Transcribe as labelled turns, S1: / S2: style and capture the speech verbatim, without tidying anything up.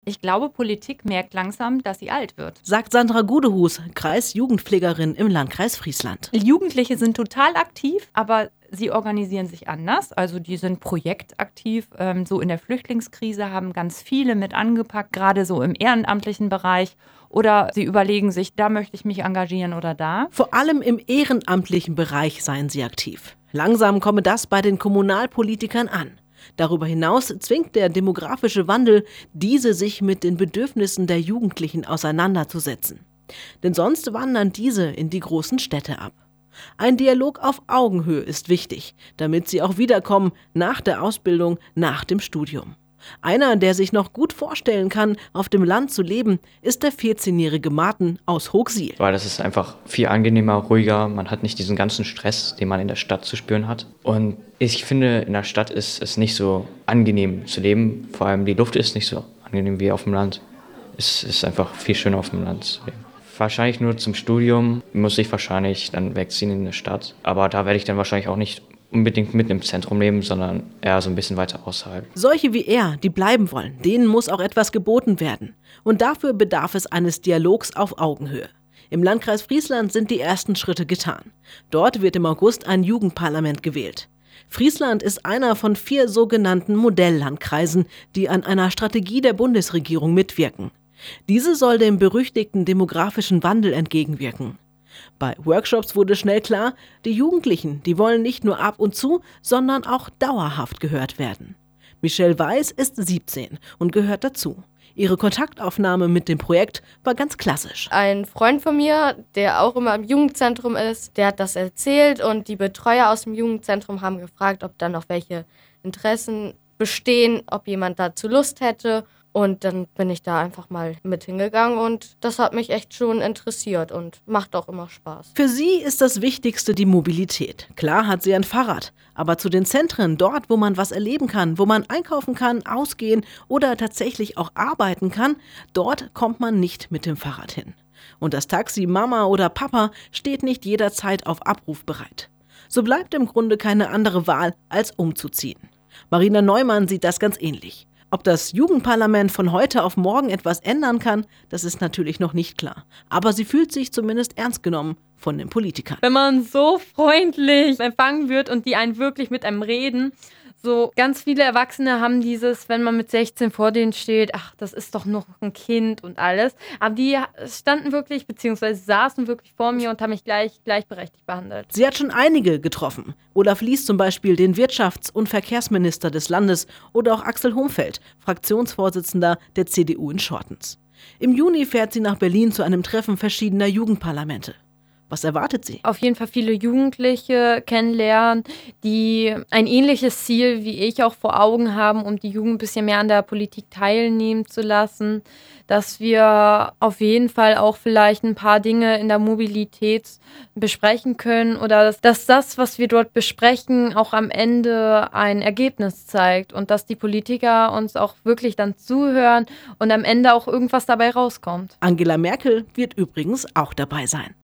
S1: Ich glaube, Politik merkt langsam, dass sie alt wird.
S2: Sagt Sandra Gudehus, Kreisjugendpflegerin im Landkreis Friesland.
S1: Jugendliche sind total aktiv, aber sie organisieren sich anders. Also die sind projektaktiv. Ähm, so in der Flüchtlingskrise haben ganz viele mit angepackt, gerade so im ehrenamtlichen Bereich. Oder sie überlegen sich, da möchte ich mich engagieren oder da.
S2: Vor allem im ehrenamtlichen Bereich seien sie aktiv. Langsam komme das bei den Kommunalpolitikern an. Darüber hinaus zwingt der demografische Wandel, diese sich mit den Bedürfnissen der Jugendlichen auseinanderzusetzen. Denn sonst wandern diese in die großen Städte ab. Ein Dialog auf Augenhöhe ist wichtig, damit sie auch wiederkommen nach der Ausbildung, nach dem Studium. Einer, der sich noch gut vorstellen kann, auf dem Land zu leben, ist der vierzehnjährige Martin aus Hochsiel.
S3: Weil das ist einfach viel angenehmer, ruhiger. Man hat nicht diesen ganzen Stress, den man in der Stadt zu spüren hat. Und ich finde, in der Stadt ist es nicht so angenehm zu leben. Vor allem die Luft ist nicht so angenehm wie auf dem Land. Es ist einfach viel schöner auf dem Land zu leben. Wahrscheinlich nur zum Studium muss ich wahrscheinlich dann wegziehen in eine Stadt. Aber da werde ich dann wahrscheinlich auch nicht unbedingt mitten im Zentrum leben, sondern eher so ein bisschen weiter außerhalb.
S2: Solche wie er, die bleiben wollen, denen muss auch etwas geboten werden. Und dafür bedarf es eines Dialogs auf Augenhöhe. Im Landkreis Friesland sind die ersten Schritte getan. Dort wird im August ein Jugendparlament gewählt. Friesland ist einer von vier sogenannten Modelllandkreisen, die an einer Strategie der Bundesregierung mitwirken. Diese soll dem berüchtigten demografischen Wandel entgegenwirken. Bei Workshops wurde schnell klar, die Jugendlichen, die wollen nicht nur ab und zu, sondern auch dauerhaft gehört werden. Michelle Weiß ist siebzehn und gehört dazu. Ihre Kontaktaufnahme mit dem Projekt war ganz klassisch.
S4: Ein Freund von mir, der auch immer im Jugendzentrum ist, der hat das erzählt und die Betreuer aus dem Jugendzentrum haben gefragt, ob dann noch welche Interessen bestehen, ob jemand dazu Lust hätte. Und dann bin ich da einfach mal mit hingegangen und das hat mich echt schon interessiert und macht auch immer Spaß.
S2: Für sie ist das Wichtigste die Mobilität. Klar hat sie ein Fahrrad, aber zu den Zentren, dort wo man was erleben kann, wo man einkaufen kann, ausgehen oder tatsächlich auch arbeiten kann, dort kommt man nicht mit dem Fahrrad hin. Und das Taxi Mama oder Papa steht nicht jederzeit auf Abruf bereit. So bleibt im Grunde keine andere Wahl, als umzuziehen. Marina Neumann sieht das ganz ähnlich. Ob das Jugendparlament von heute auf morgen etwas ändern kann, das ist natürlich noch nicht klar. Aber sie fühlt sich zumindest ernst genommen von den Politikern.
S1: Wenn man so freundlich empfangen wird und die einen wirklich mit einem reden, so ganz viele Erwachsene haben dieses, wenn man mit sechzehn vor denen steht, ach, das ist doch noch ein Kind und alles. Aber die standen wirklich, beziehungsweise saßen wirklich vor mir und haben mich gleich gleichberechtigt behandelt.
S2: Sie hat schon einige getroffen. Olaf Lies zum Beispiel, den Wirtschafts- und Verkehrsminister des Landes, oder auch Axel Homfeld, Fraktionsvorsitzender der C D U in Schortens. Im Juni fährt sie nach Berlin zu einem Treffen verschiedener Jugendparlamente. Was erwartet sie?
S1: Auf jeden Fall viele Jugendliche kennenlernen, die ein ähnliches Ziel wie ich auch vor Augen haben, um die Jugend ein bisschen mehr an der Politik teilnehmen zu lassen. Dass wir auf jeden Fall auch vielleicht ein paar Dinge in der Mobilität besprechen können oder dass, dass das, was wir dort besprechen, auch am Ende ein Ergebnis zeigt und dass die Politiker uns auch wirklich dann zuhören und am Ende auch irgendwas dabei rauskommt.
S2: Angela Merkel wird übrigens auch dabei sein.